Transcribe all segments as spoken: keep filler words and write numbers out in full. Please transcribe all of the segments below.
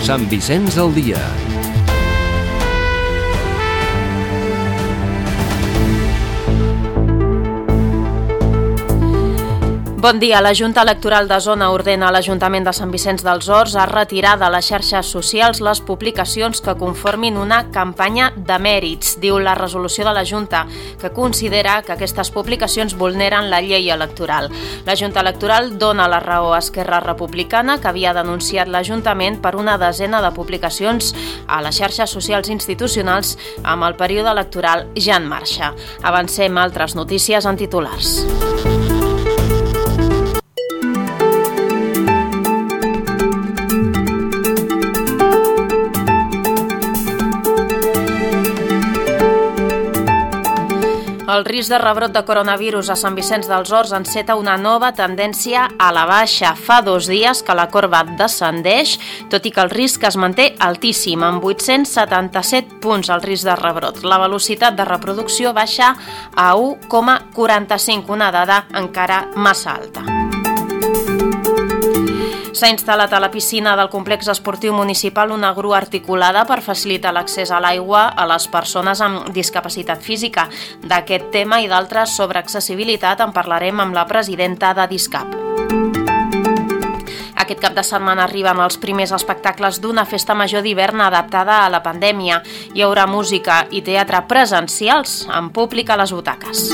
Sant Vicenç al dia. Bon dia. La Junta Electoral de Zona ordena a l'Ajuntament de Sant Vicenç dels Horts a retirar de les xarxes socials les publicacions que conformin una campanya de mèrits, diu la resolució de la Junta, que considera que aquestes publicacions vulneren la llei electoral. La Junta Electoral dona la raó a Esquerra Republicana, que havia denunciat l'Ajuntament per una desena de publicacions a les xarxes socials institucionals amb el període electoral ja en marxa. Avancem a altres notícies en titulars. El risc de rebrot de coronavirus a Sant Vicenç dels Horts enceta una nova tendència a la baixa. Fa dos dies que la corba descendeix, tot i que el risc es manté altíssim, amb vuit-cents setanta-set punts el risc de rebrot. La velocitat de reproducció baixa a u coma quaranta-cinc, una dada encara massa alta. S'ha instal·lat a la piscina del complex esportiu municipal una grua articulada per facilitar l'accés a l'aigua a les persones amb discapacitat física. D'aquest tema i d'altres sobre accessibilitat en parlarem amb la presidenta de DISCAP. Aquest cap de setmana arriben els primers espectacles d'una festa major d'hivern adaptada a la pandèmia. Hi haurà música i teatre presencials amb públic a les butaques.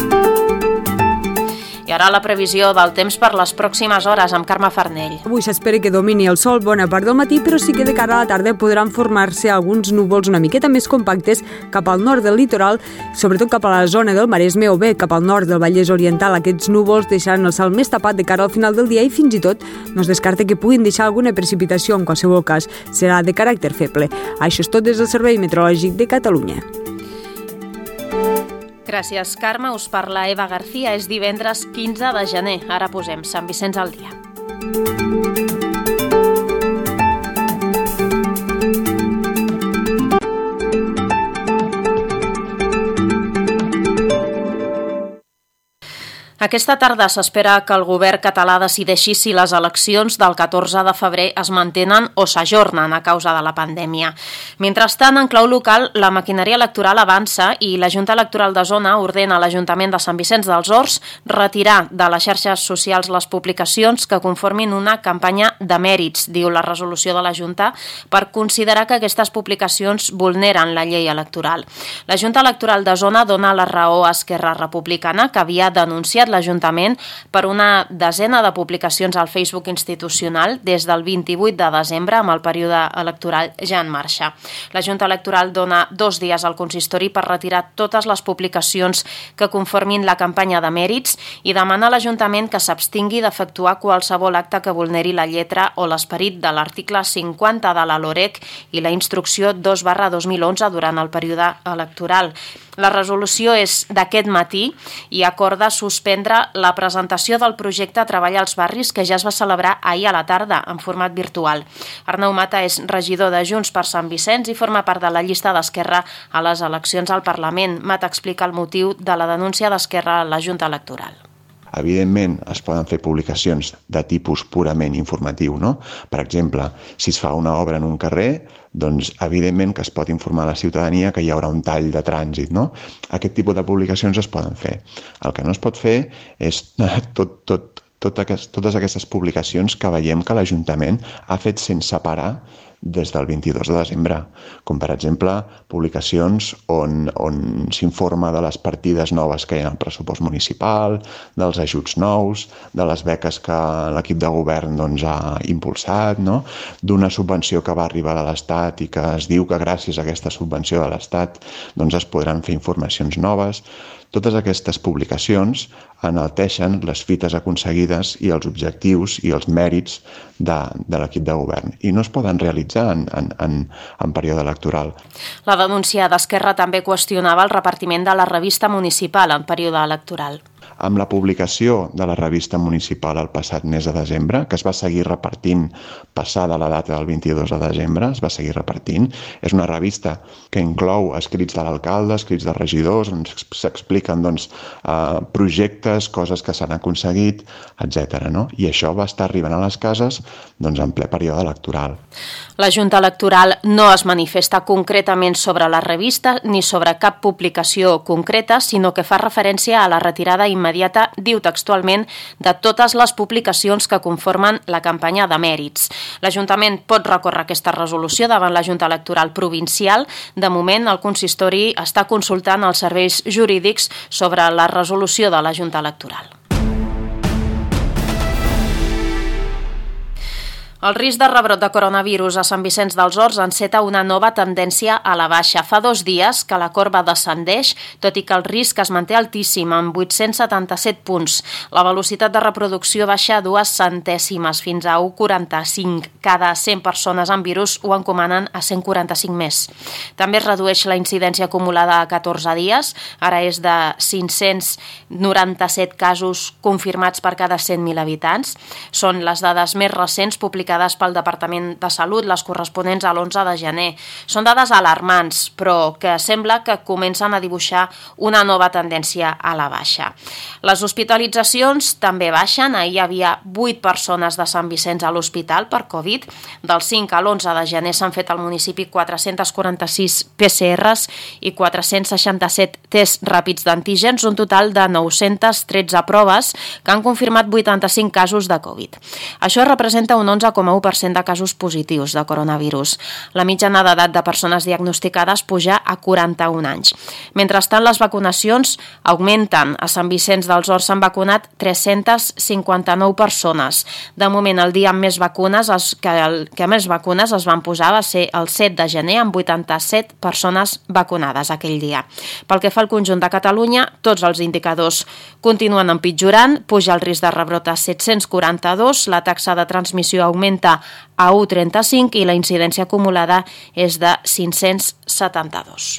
I ara la previsió del temps per les pròximes hores amb Carme Farnell. Avui s'espera que domini el sol bona part del matí, però sí que de cara a la tarda podran formar-se alguns núvols una miqueta més compactes cap al nord del litoral, sobretot cap a la zona del Maresme o bé cap al nord del Vallès Oriental. Aquests núvols deixaran el cel més tapat de cara al final del dia i fins i tot no es descarta que puguin deixar alguna precipitació. En qualsevol cas, serà de caràcter feble. Això és tot des del Servei Meteorològic de Catalunya. Gràcies, Carme. Us parla Eva García. És divendres quinze de gener. Ara posem Sant Vicenç al dia. Aquesta tarda s'espera que el govern català decideixi si les eleccions del catorze de febrer es mantenen o s'ajornen a causa de la pandèmia. Mentrestant, en clau local, la maquinària electoral avança i la Junta Electoral de Zona ordena a l'Ajuntament de Sant Vicenç dels Horts retirar de les xarxes socials les publicacions que conformin una campanya de mèrits, diu la resolució de la Junta, per considerar que aquestes publicacions vulneren la llei electoral. La Junta Electoral de Zona dona la raó a Esquerra Republicana, que havia denunciat l'Ajuntament per una desena de publicacions al Facebook institucional des del vint-i-vuit de desembre amb el període electoral ja en marxa. La Junta Electoral dona dos dies al consistori per retirar totes les publicacions que conformin la campanya de mèrits i demana a l'Ajuntament que s'abstingui d'efectuar qualsevol acte que vulneri la lletra o l'esperit de l'article cinquanta de la LOREC i la instrucció dos barra dos mil onze durant el període electoral. La resolució és d'aquest matí i acorda suspendre la presentació del projecte Treball als barris que ja es va celebrar ahir a la tarda en format virtual. Arnau Mata és regidor de Junts per Sant Vicenç i forma part de la llista d'Esquerra a les eleccions al Parlament. Mata explica el motiu de la denúncia d'Esquerra a la Junta Electoral. Evidentment, es poden fer publicacions de tipus purament informatiu, no? Per exemple, si es fa una obra en un carrer, doncs evidentment que es pot informar a la ciutadania que hi haurà un tall de trànsit, no? Aquest tipus de publicacions es poden fer. El que no es pot fer és tot, tot, tot aquest, totes aquestes publicacions que veiem que l'Ajuntament ha fet sense parar des del vint-i-dos de desembre, com per exemple publicacions on, on s'informa de les partides noves que hi ha en el pressupost municipal, dels ajuts nous, de les beques que l'equip de govern doncs, ha impulsat, no? D'una subvenció que va arribar de l'Estat i que es diu que gràcies a aquesta subvenció de l'Estat doncs, es podran fer informacions noves. Totes aquestes publicacions enalteixen les fites aconseguides i els objectius i els mèrits de, de l'equip de govern i no es poden realitzar en, en, en, en període electoral. La denúncia d'Esquerra també qüestionava el repartiment de la revista municipal en període electoral. Amb la publicació de la revista municipal el passat mes de desembre, que es va seguir repartint passada la data del vint-i-dos de desembre, es va seguir repartint. És una revista que inclou escrits de l'alcalde, escrits de regidors, on s'expliquen doncs, eh, projectes, coses que s'han aconseguit, etcètera. No? I això va estar arribant a les cases doncs, en ple període electoral. La Junta Electoral no es manifesta concretament sobre la revista ni sobre cap publicació concreta, sinó que fa referència a la retirada immediata, diu textualment, de totes les publicacions que conformen la campanya de mèrits. L'Ajuntament pot recórrer aquesta resolució davant la Junta Electoral Provincial. De moment, el consistori està consultant els serveis jurídics sobre la resolució de la Junta Electoral. El risc de rebrot de coronavirus a Sant Vicenç dels Horts enceta una nova tendència a la baixa. Fa dos dies que la corba descendeix, tot i que el risc es manté altíssim, amb vuit-cents setanta-set punts. La velocitat de reproducció baixa dues centèsimes, fins a u coma quaranta-cinc. Cada cent persones amb virus ho encomanen a cent quaranta-cinc més. També es redueix la incidència acumulada a catorze dies. Ara és de cinc-cents noranta-set casos confirmats per cada cent mil habitants. Són les dades més recents publicades pel Departament de Salut, les corresponents a l'onze de gener. Són dades alarmants, però que sembla que comencen a dibuixar una nova tendència a la baixa. Les hospitalitzacions també baixen. Ahir hi havia vuit persones de Sant Vicenç a l'hospital per Covid. Del cinc a l'onze de gener s'han fet al municipi quatre-cents quaranta-sis P C Rs i quatre-cents seixanta-set tests ràpids d'antígens, un total de nou-cents tretze proves que han confirmat vuitanta-cinc casos de Covid. Això representa un onze coma u per cent de casos positius de coronavirus. La mitjana d'edat de persones diagnosticades puja a quaranta-un anys. Mentrestant, les vacunacions augmenten. A Sant Vicenç dels Horts s'han vacunat tres-cents cinquanta-nou persones. De moment, el dia amb més vacunes, els, que, el, que més vacunes es van posar va ser el set de gener, amb vuitanta-set persones vacunades aquell dia. Pel que fa al conjunt de Catalunya, tots els indicadors continuen empitjorant. Puja el risc de rebrot a set-cents quaranta-dos, la taxa de transmissió augmenta a u coma trenta-cinc i la incidència acumulada és de cinc-cents setanta-dos.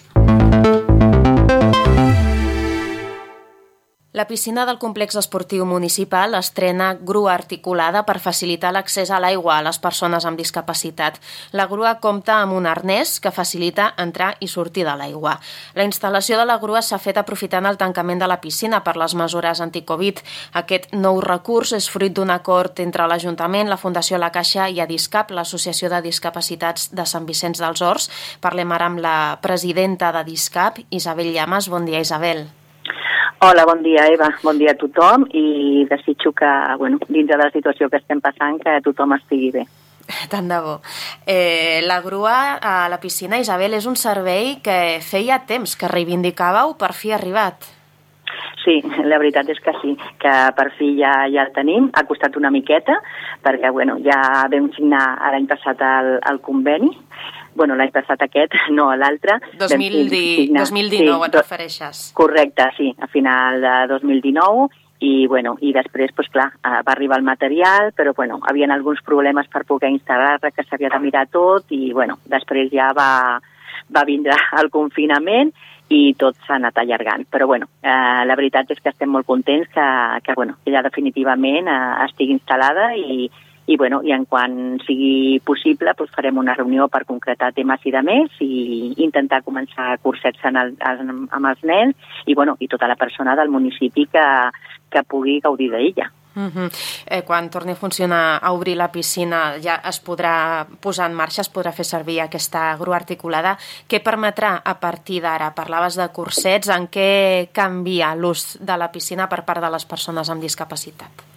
La piscina del complex esportiu municipal estrena grua articulada per facilitar l'accés a l'aigua a les persones amb discapacitat. La grua compta amb un arnès que facilita entrar i sortir de l'aigua. La instal·lació de la grua s'ha fet aprofitant el tancament de la piscina per les mesures anticovid. Aquest nou recurs és fruit d'un acord entre l'Ajuntament, la Fundació La Caixa i Adiscap, l'Associació de Discapacitats de Sant Vicenç dels Horts. Parlem ara amb la presidenta d'Adiscap, Isabel Llamas. Bon dia, Isabel. Hola, bon dia, Eva. Bon dia a tothom i desitjo que, bueno, dins de la situació que estem passant, que tothom estigui bé. Tant de bo. Eh, la grua a la piscina, Isabel, és un servei que feia temps que reivindicàveu, per fi ha arribat. Sí, la veritat és que sí, que per fi ja, ja el tenim. Ha costat una miqueta, perquè bueno, ja vam signar l'any passat el, el conveni. Bueno, l'any passat aquest, no l'altre. dos mil dinou sí, et refereixes. Correcte, sí, a final de dos mil dinou. I, bueno, i després, pues, clar, va arribar el material, però bueno, havien alguns problemes per poder instal·lar, que s'havia de mirar tot, i bueno, després ja va, va vindre el confinament i tot s'ha anat allargant. Però bueno, eh, la veritat és que estem molt contents que, que, bueno, que ja definitivament eh, estigui instal·lada i I, bueno, i en quan sigui possible doncs farem una reunió per concretar temes i de més i intentar començar cursets en el, en, amb els nens i, bueno, i tota la persona del municipi que, que pugui gaudir d'ella. Uh-huh. eh, quan torni a funcionar, a obrir la piscina, ja es podrà posar en marxa, es podrà fer servir aquesta grua articulada. Què permetrà a partir d'ara? Parlaves de cursets, en què canvia l'ús de la piscina per part de les persones amb discapacitat?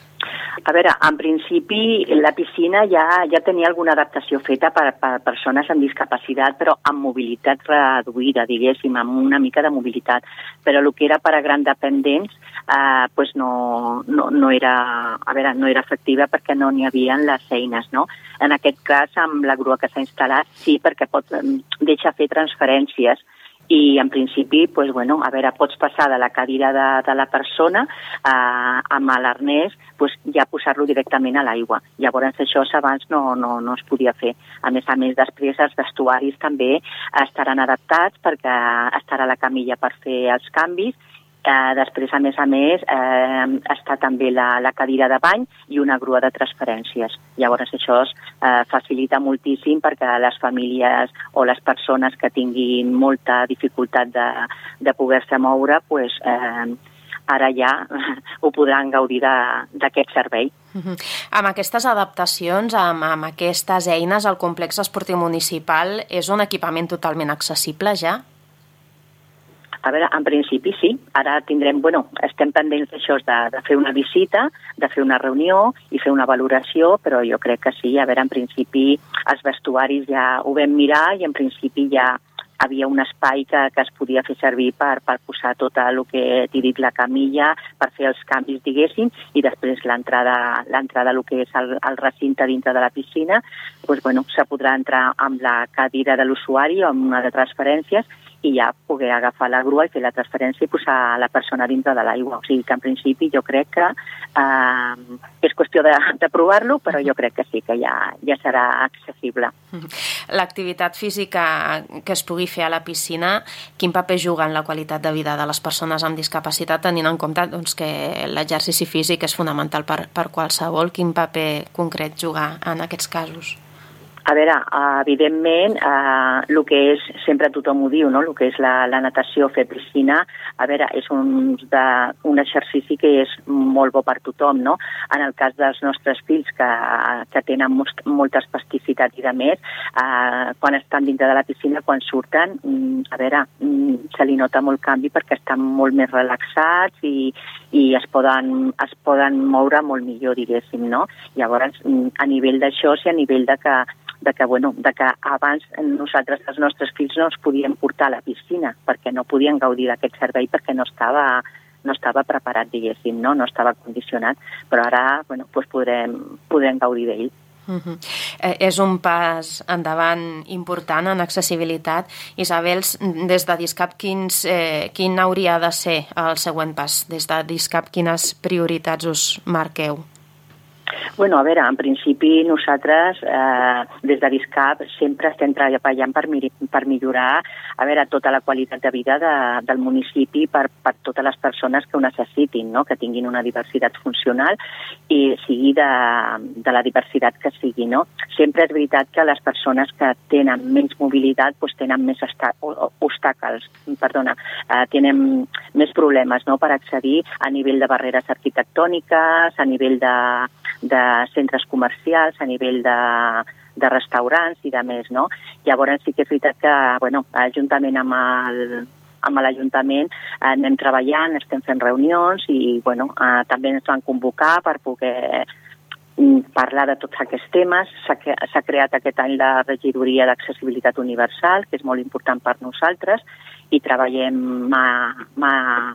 A veure, en principi la piscina ja, ja tenia alguna adaptació feta per, per persones amb discapacitat, però amb mobilitat reduïda, diguéssim, amb una mica de mobilitat. Però el que era per a grans dependents eh, pues no, no, no, era, a veure, no era efectiva perquè no n'hi havia les eines, no? En aquest cas, amb la grua que s'ha instal·lat, sí, perquè pot, deixa fer transferències. I en principi, pues, bueno, a veure, pots passar de la cadira de, de la persona eh, amb l'arnès, pues, ja posar-lo directament a l'aigua. Llavors això abans no, no, no es podia fer. A més a més, després els vestuaris també estaran adaptats perquè estarà la camilla per fer els canvis. Eh, després, a més a més, eh, està també la, la cadira de bany i una grua de transferències. Llavors això es eh, facilita moltíssim perquè les famílies o les persones que tinguin molta dificultat de, de poder-se moure, pues, eh, ara ja ho podran gaudir d'aquest servei. Uh-huh. Amb aquestes adaptacions, amb, amb aquestes eines, el complex esportiu municipal és un equipament totalment accessible ja? A veure, en principi sí. Ara tindrem, bueno, estem pendents d'això, de, de fer una visita, de fer una reunió i fer una valoració, però jo crec que sí. A veure, en principi els vestuaris ja ho vam mirar i en principi ja havia un espai que, que es podia fer servir per, per posar tot el que t'he dit, la camilla, per fer els canvis, diguéssim, i després l'entrada l'entrada el que és el, el recinte dintre de la piscina, doncs, bueno, se podrà entrar amb la cadira de l'usuari o amb una de transferències i ja poder agafar la grua i fer la transferència i posar la persona dintre de l'aigua. O sigui que en principi jo crec que eh, és qüestió de, de provar-lo, però jo crec que sí, que ja, ja serà accessible. L'activitat física que es pugui fer a la piscina, quin paper juga en la qualitat de vida de les persones amb discapacitat, tenint en compte doncs, que l'exercici físic és fonamental per, per qualsevol? Quin paper concret juga en aquests casos? A veure, evidentment, eh, el que és, sempre tothom ho diu, no? El que és la, la natació, fer piscina, a veure, és un, de, un exercici que és molt bo per tothom, no? En el cas dels nostres fills que, que tenen most, molta espasticitat i de més, eh, quan estan dintre de la piscina, quan surten, a veure, se li nota molt canvi perquè estan molt més relaxats i, i es poden, es poden moure molt millor, diguéssim, no? Llavors, a nivell d'això, sí, a nivell de que de que, bueno, de que abans nosaltres, els nostres fills, no els podíem portar a la piscina perquè no podien gaudir d'aquest servei perquè no estava, no estava preparat, diguéssim, no? No estava condicionat, però ara bueno, doncs podrem, podrem gaudir d'ell. Uh-huh. Eh, és un pas endavant important en accessibilitat. Isabel, des de DISCAP, quins, eh, quin hauria de ser el següent pas? Des de DISCAP, quines prioritats us marqueu? Bueno, a veure, en principi nosaltres eh, des de DISCAP sempre estem treballant per, per millorar a veure, tota la qualitat de vida de, del municipi per, per totes les persones que ho necessitin, no? Que tinguin una diversitat funcional i sigui de, de la diversitat que sigui, no? Sempre és veritat que les persones que tenen menys mobilitat doncs tenen més obstacles, perdona, eh, tenen més problemes, no? Per accedir a nivell de barreres arquitectòniques, a nivell de de centres comercials, a nivell de, de restaurants i de més, no? Llavors sí que és veritat que, bueno, juntament amb el, amb l'Ajuntament eh, anem treballant, estem fent reunions i, bueno, eh, també ens van convocar per poder parlar de tots aquests temes. S'ha creat aquest any la regidoria d'accessibilitat universal, que és molt important per nosaltres, i treballem mà, mà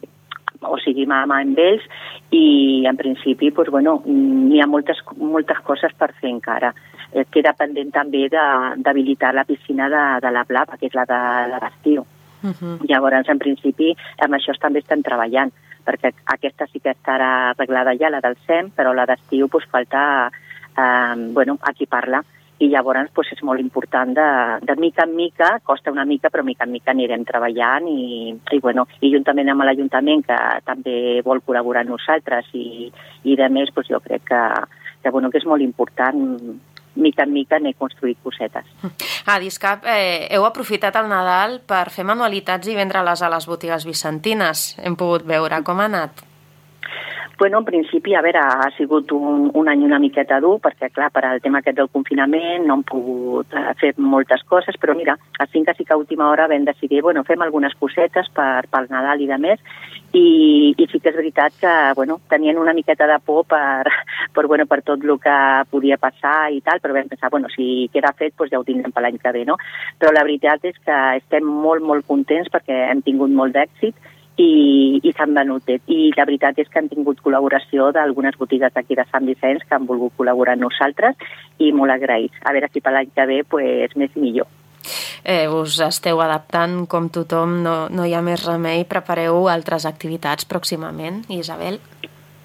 o sigui, mà a mà amb ells, i en principi doncs, bueno, hi ha moltes, moltes coses per fer encara. Eh, queda pendent també d'habilitar la piscina de, de la Blava, que és la de l'estiu. Uh-huh. Llavors, en principi, amb això també estem treballant, perquè aquesta sí que estarà arreglada ja, la del S E M, però la d'estiu doncs, falta eh, bueno, equipar-la. I llavors doncs, és molt important de, de mica en mica, costa una mica, però mica en mica anirem treballant i, i, bueno, i juntament amb l'Ajuntament, que també vol col·laborar amb nosaltres i, i de més, doncs, jo crec que, que, bueno, que és molt important mica en mica anar construint cosetes. A DISCAP eh, heu aprofitat el Nadal per fer manualitats i vendre-les a les botigues vicentines. Hem pogut veure com ha anat. Bueno, en principi, a veure, ha sigut un, un any una miqueta dur, perquè, clar, per al tema aquest del confinament no hem pogut fer moltes coses, però mira, així que sí que a última hora vam decidir, bueno, fem algunes cosetes per, pel Nadal i de més, i, i sí que és veritat que, bueno, tenien una miqueta de por per, per, bueno, per tot el que podia passar i tal, però vam pensar, bueno, si queda fet, doncs ja ho tindrem per l'any que ve, no? Però la veritat és que estem molt, molt contents perquè hem tingut molt d'èxit i, i s'han venut bé. I la veritat és que han tingut col·laboració d'algunes botigues d'aquí de Sant Vicenç que han volgut col·laborar amb nosaltres i molt agraïts. A veure si per l'any que ve pues, més i millor. Eh, us esteu adaptant com tothom, no, no hi ha més remei. Prepareu altres activitats pròximament, Isabel?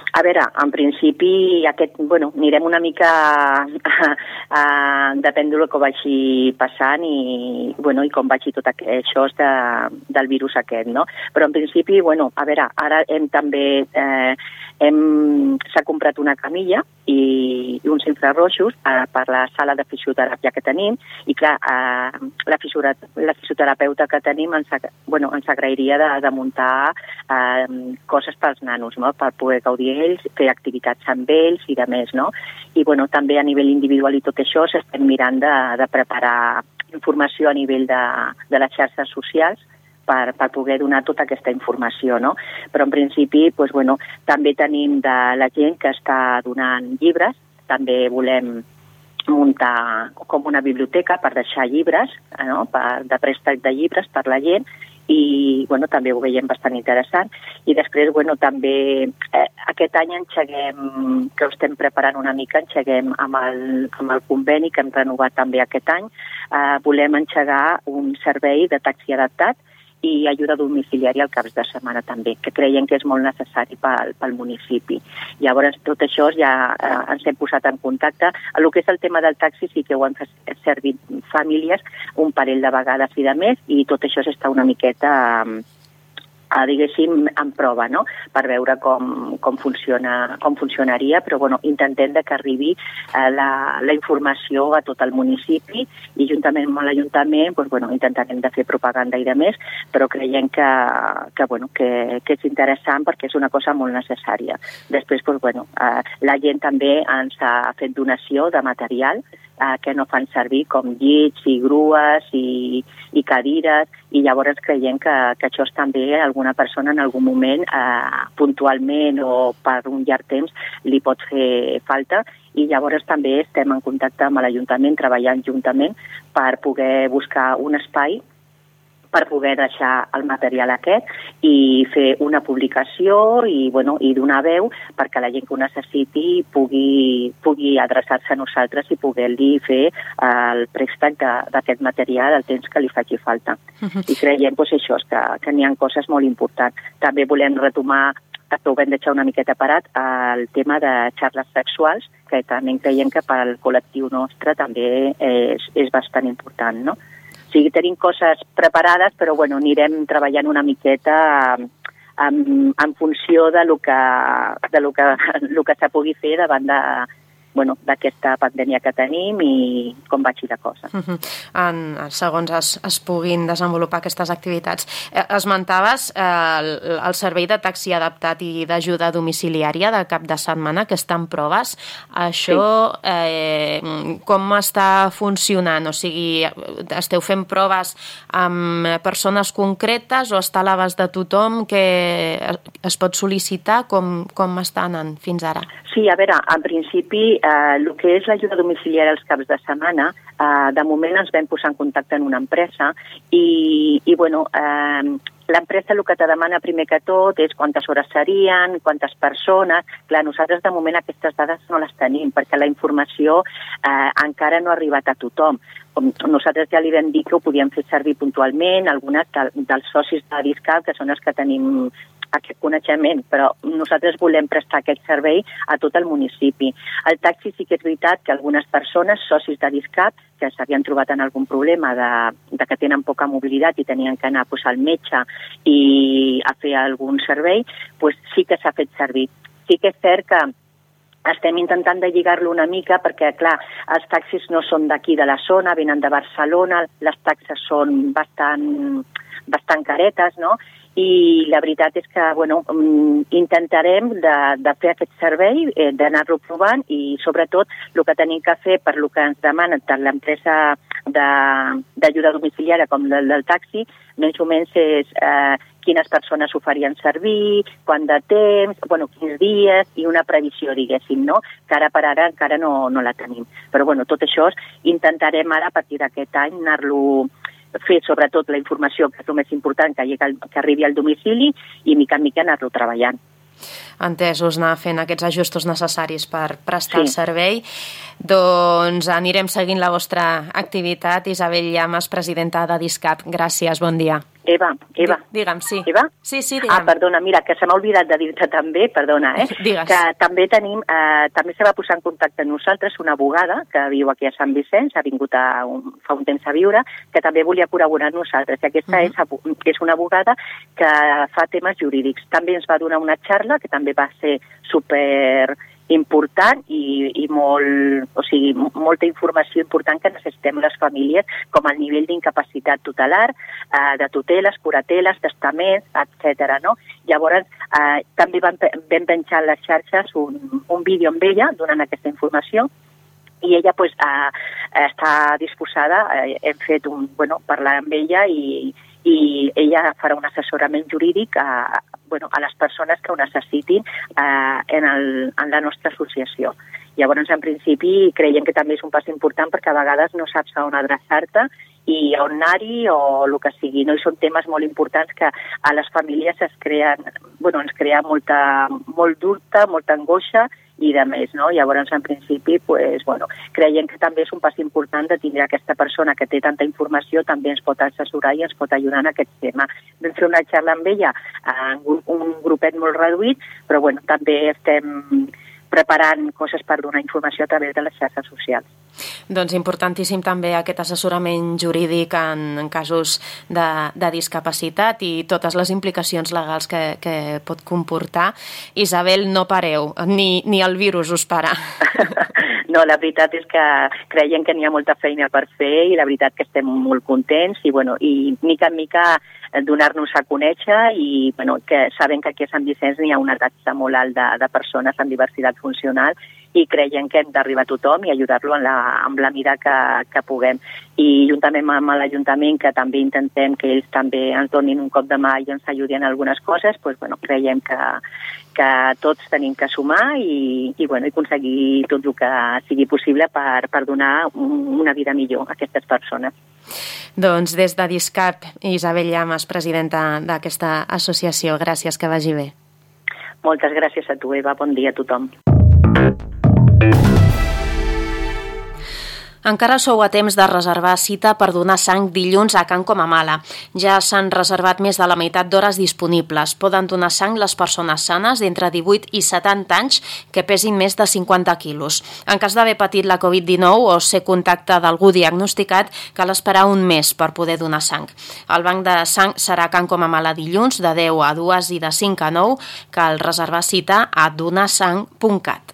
A veure, en principi, aquest, bueno, anirem una mica a, a, depèn del que vagi passant i, bueno, i com vagi tot aquest, això de, del virus aquest, no? Però en principi, bueno, a veure, ara hem també, eh, hem, s'ha comprat una camilla i, i uns infrarrojos eh, per la sala de fisioteràpia que tenim i clar, eh, la, la fisioterapeuta que tenim ens, bueno, ens agrairia de, de muntar eh, coses pels nanos, no? Per poder gaudir ells, fer activitats amb ells i de més, no? I bueno, també a nivell individual i tot això s'estem mirant de, de preparar informació a nivell de, de les xarxes socials per, per poder donar tota aquesta informació, no? Però en principi, doncs, bueno, també tenim de la gent que està donant llibres, també volem muntar com una biblioteca per deixar llibres, no? Per, de préstec de llibres per la gent, i bueno, també ho veiem bastant interessant. I després, bueno, també eh, aquest any enxeguem, que ho estem preparant una mica, enxeguem amb el, amb el conveni que hem renovat també aquest any, eh, volem enxegar un servei de taxi adaptat i ajuda domiciliària al caps de setmana també, que creiem que és molt necessari pel, pel municipi. Llavors, tot això ja eh, ens hem posat en contacte. El que és el tema del taxi sí que ho han servit famílies un parell de vegades i de més, i tot això s'està una miqueta eh, a, diguéssim, en prova, no? Per veure com, com, funciona, com funcionaria, però bueno, intentem que arribi eh, la, la informació a tot el municipi i juntament amb l'Ajuntament doncs, bueno, intentarem de fer propaganda i de més, però creiem que, que, bueno, que, que és interessant perquè és una cosa molt necessària. Després, doncs, bueno, eh, la gent també ens ha fet donació de material eh, que no fan servir, com llits i grues i, i cadires, i llavors creiem que, que això és també alguna persona en algun moment, eh, puntualment o per un llarg temps, li pot fer falta, i llavors també estem en contacte amb l'Ajuntament, treballant juntament per poder buscar un espai per poder deixar el material aquest i fer una publicació i, bueno, i donar veu perquè la gent que ho necessiti pugui, pugui adreçar-se a nosaltres i poder-li fer el préstec d'aquest material al temps que li faci falta. Uh-huh. I creiem pues, això, que, que n'hi ha coses molt importants. També volem retomar, que ho vam deixar una miqueta parat, el tema de xarles sexuals, que també creiem que per al col·lectiu nostre també és, és bastant important, no? O sigui, tenim coses preparades, però bueno, anirem treballant una miqueta en, en funció de lo que, de lo que, lo que se pugui fer davant de, bueno, d'aquesta pandèmia que tenim i com vagi la cosa. Uh-huh. En, segons es, es puguin desenvolupar aquestes activitats. Eh, esmentaves eh, el, el servei de taxi adaptat i d'ajuda domiciliària de cap de setmana, que està en proves. Això sí. eh, com està funcionant? O sigui, esteu fent proves amb persones concretes o està a l'abast de tothom que es pot sol·licitar? Com, com està anant fins ara? Sí, a veure, en principi eh, el que és l'ajuda domiciliària als caps de setmana, eh, de moment ens vam posar en contacte en una empresa i, i bueno, eh, l'empresa el que te demana primer que tot és quantes hores serien, quantes persones. Clar, nosaltres de moment aquestes dades no les tenim perquè la informació eh, encara no ha arribat a tothom. Nosaltres ja li vam dir que ho podíem fer servir puntualment, algunes de, dels socis de Discal, que són els que tenim aquest coneixement, però nosaltres volem prestar aquest servei a tot el municipi. El taxi sí que és veritat que algunes persones, socis de Discap, que s'havien trobat en algun problema de, de que tenen poca mobilitat i tenien que anar pues, al metge i a fer algun servei, pues, sí que s'ha fet servir. Sí que és cert que estem intentant de lligar-lo una mica perquè, clar, els taxis no són d'aquí de la zona, venen de Barcelona, les taxes són bastant, bastant caretes, no?, i la veritat és que bueno, intentarem de, de fer aquest servei, eh, d'anar-lo provant i sobretot el que tenim que fer per el que ens demanen tant l'empresa d'ajuda domiciliària com del, del taxi, més o menys és eh, quines persones ho farien servir, quant de temps, bueno, quins dies i una previsió, diguéssim, no? Que ara per ara encara no, no la tenim. Però bueno, tot això intentarem ara a partir d'aquest any anar-lo fer sobretot la informació, que és el més important, que, que arribi al domicili i mica en mica anar-lo treballant. Entesos, anar fent aquests ajustos necessaris per prestar sí. el servei. Doncs anirem seguint la vostra activitat. Isabel Llamas, presidenta de Discap. Gràcies, bon dia. Eva, Eva. Digue'm, sí. Eva? Sí, sí, digue'm. Ah, perdona, mira, que se m'ha oblidat de dir-te també, perdona, eh? Digues. Que també tenim, eh, també se va posar en contacte amb nosaltres una abogada que viu aquí a Sant Vicenç, ha vingut a un, fa un temps a viure, que també volia col·laborar amb nosaltres. I aquesta uh-huh. és, és una abogada que fa temes jurídics. També ens va donar una xarra que també va ser super important i, i molt, o sigui, molta informació important que necessitem les famílies, com el nivell d'incapacitat tutelar, eh, de tuteles, curateles, testaments, etcètera. No? Llavors, eh, també vam, vam penjar a les xarxes un, un vídeo amb ella donant aquesta informació i ella pues, eh, està disposada, eh, hem fet un, bueno, parlar amb ella i, i ella farà un assessorament jurídic a, bueno, a les persones que ho necessitin eh, en, el, en la nostra associació. Llavors, en principi, creiem que també és un pas important perquè a vegades no saps a on adreçar-te i on anar-hi o el que sigui. No? I són temes molt importants que a les famílies es creen, bueno, ens crea molta, molt dubte, molta angoixa i de més, no? Llavors, en principi, pues, bueno, creiem que també és un pas important de tindre aquesta persona que té tanta informació, també ens pot assessorar i ens pot ajudar en aquest tema. Vam fer una xarra amb ella en un, un grupet molt reduït, però bueno, també estem preparant coses per donar informació a través de les xarxes socials. Doncs importantíssim també aquest assessorament jurídic en, en casos de, de discapacitat i totes les implicacions legals que, que pot comportar. Isabel, no pareu, ni, ni el virus us para. No, la veritat és que creiem que n'hi ha molta feina per fer i la veritat que estem molt contents i, bueno, i mica en mica donar-nos a conèixer i bueno, que sabem que aquí a Sant Vicenç n'hi ha una taxa molt alta de, de persones amb diversitat funcional i creiem que hem d'arribar a tothom i ajudar-lo en la, amb la mida que, que puguem. I juntament amb l'Ajuntament, que també intentem que ells també ens donin un cop de mà i ens ajudin en algunes coses, doncs, bueno, creiem que, que tots tenim que sumar i, i, bueno, i aconseguir tot el que sigui possible per, per donar una vida millor a aquestes persones. Doncs des de DISCAP, Isabel Llamas, presidenta d'aquesta associació. Gràcies, que vagi bé. Moltes gràcies a tu, Eva. Bon dia a tothom. Encara sou a temps de reservar cita per donar sang dilluns a Can Comamala. Ja s'han reservat més de la meitat d'hores disponibles. Poden donar sang les persones sanes d'entre divuit i setanta anys que pesin més de cinquanta quilos. En cas d'haver patit la covid dinou o ser contacte d'algú diagnosticat, cal esperar un mes per poder donar sang. El banc de sang serà a Can Comamala dilluns de deu a dues i de cinc a nou. Cal reservar cita a donarsang punt cat.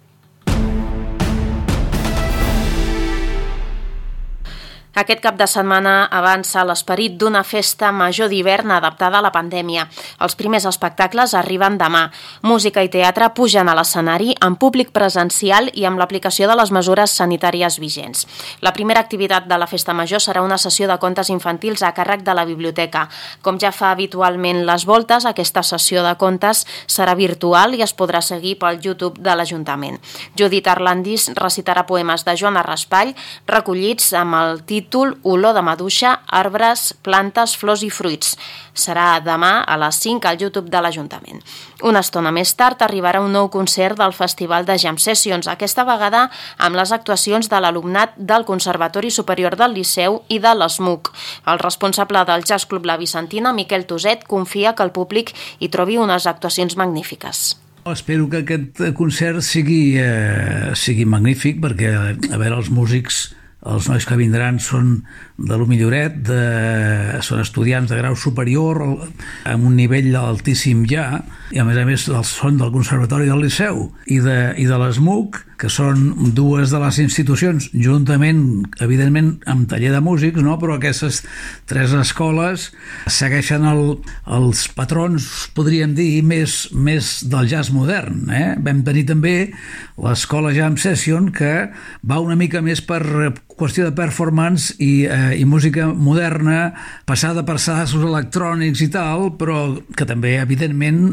Aquest cap de setmana avança l'esperit d'una festa major d'hivern adaptada a la pandèmia. Els primers espectacles arriben demà. Música i teatre pugen a l'escenari en públic presencial i amb l'aplicació de les mesures sanitàries vigents. La primera activitat de la festa major serà una sessió de contes infantils a càrrec de la biblioteca. Com ja fa habitualment les voltes, aquesta sessió de contes serà virtual i es podrà seguir pel YouTube de l'Ajuntament. Judit Arlandis recitarà poemes de Joana Raspall recollits amb el títol títol Olor de maduixa, arbres, plantes, flors i fruits. Serà demà a les cinc al YouTube de l'Ajuntament. Una estona més tard arribarà un nou concert del Festival de Jam Sessions, aquesta vegada amb les actuacions de l'alumnat del Conservatori Superior del Liceu i de l'ESMUC. El responsable del Jazz Club La Vicentina, Miquel Toset, confia que el públic hi trobi unes actuacions magnífiques. Espero que aquest concert sigui, eh, sigui magnífic perquè, a veure, els músics, els nois que vindran són de lo milloret, de, són estudiants de grau superior amb un nivell altíssim ja, i a més a més són del Conservatori del Liceu i de, i de l'ESMUC, que són dues de les institucions, juntament, evidentment, amb taller de músics, no? Però aquestes tres escoles segueixen el, els patrons, podríem dir, més, més del jazz modern. Eh? Vam tenir també l'escola Jam Session, que va una mica més per qüestió de performance i, eh, i música moderna, passada per sedassos electrònics i tal, però que també, evidentment,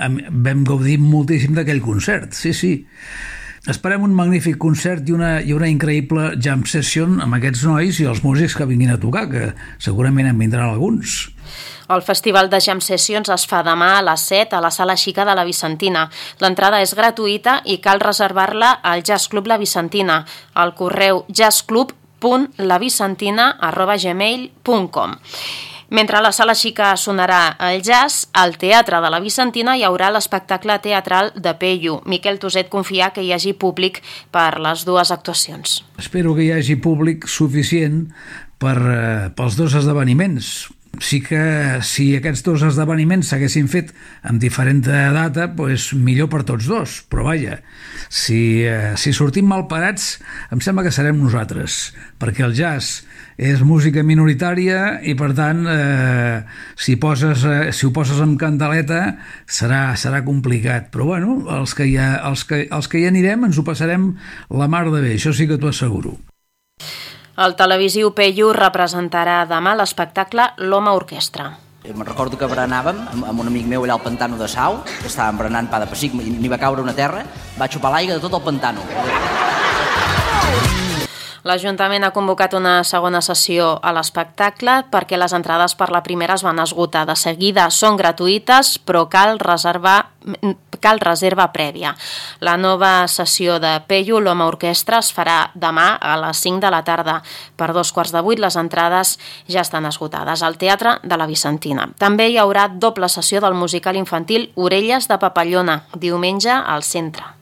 vam gaudir moltíssim d'aquell concert. Sí, sí. Esperem un magnífic concert i una, i una increïble jam session amb aquests nois i els músics que vinguin a tocar, que segurament en vindran alguns. El Festival de Jam Sessions es fa demà a les set a la Sala Xica de la Vicentina. L'entrada és gratuïta i cal reservar-la al Jazz Club La Vicentina, al correu jazzclub punt lavicentina arroba gmail punt com. Mentre a la Sala Xica sonarà el jazz, al Teatre de la Vicentina hi haurà l'espectacle teatral de Peyu. Miquel Tuset confia que hi hagi públic per les dues actuacions. Espero que hi hagi públic suficient per, eh, pels dos esdeveniments. Sí que si aquests dos esdeveniments s'haguessin fet amb diferent data, doncs millor per tots dos, però vaja, si, eh, si sortim mal parats, em sembla que serem nosaltres, perquè el jazz és música minoritària i per tant eh, si, poses, eh, si ho poses amb candeleta serà, serà complicat, però bueno, els que, hi ha, els, que, els que hi anirem ens ho passarem la mar de bé, això sí que t'ho asseguro. El televisiu Peyu representarà demà l'espectacle L'Home Orquestra. Me'n recordo que berenàvem amb un amic meu allà al pantano de Sau, que estàvem berenant pa de pessic i n'hi va caure una terra, va xupar l'aigua de tot el pantano. L'Ajuntament ha convocat una segona sessió a l'espectacle perquè les entrades per la primera es van esgotar de seguida. Són gratuïtes, però cal reservar, cal reserva prèvia. La nova sessió de Peyu, l'Home Orquestra, es farà demà a les cinc de la tarda. Per dos quarts de vuit les entrades ja estan esgotades al Teatre de la Vicentina. També hi haurà doble sessió del musical infantil Orelles de Papallona, diumenge al centre.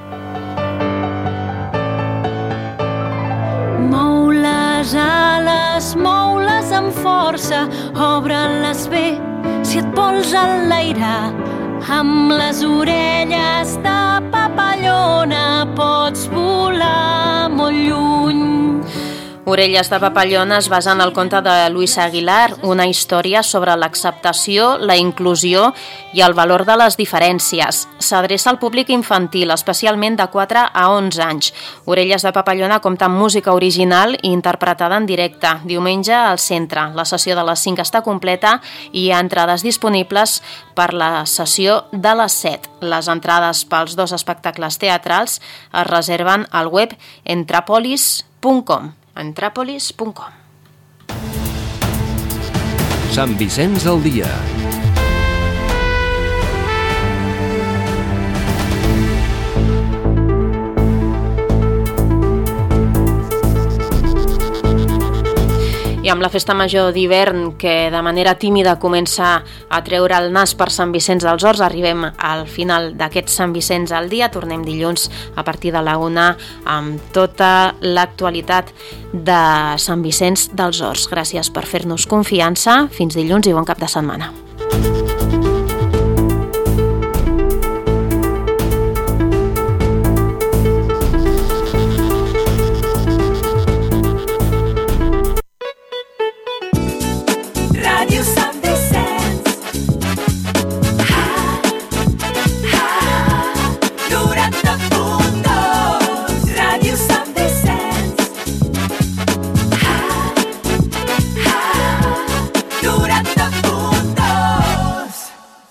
Mou les ales, mou-les amb força, obre-les bé, si et vols enlairar. Amb les orelles de papallona pots volar molt lluny. Orelles de Papallona es basa en el conte de Luisa Aguilar, una història sobre l'acceptació, la inclusió i el valor de les diferències. S'adreça al públic infantil, especialment de quatre a onze anys. Orelles de Papallona compta amb música original i interpretada en directe. Diumenge al centre. La sessió de les cinc està completa i hi ha entrades disponibles per la sessió de les set. Les entrades pels dos espectacles teatrals es reserven al web entrapolis punt com. entrapolis punt com. Sant Vicenç al dia. I amb la festa major d'hivern, que de manera tímida comença a treure el nas per Sant Vicenç dels Horts, arribem al final d'aquest Sant Vicenç al dia. Tornem dilluns a partir de la una amb tota l'actualitat de Sant Vicenç dels Horts. Gràcies per fer-nos confiança. Fins dilluns i bon cap de setmana.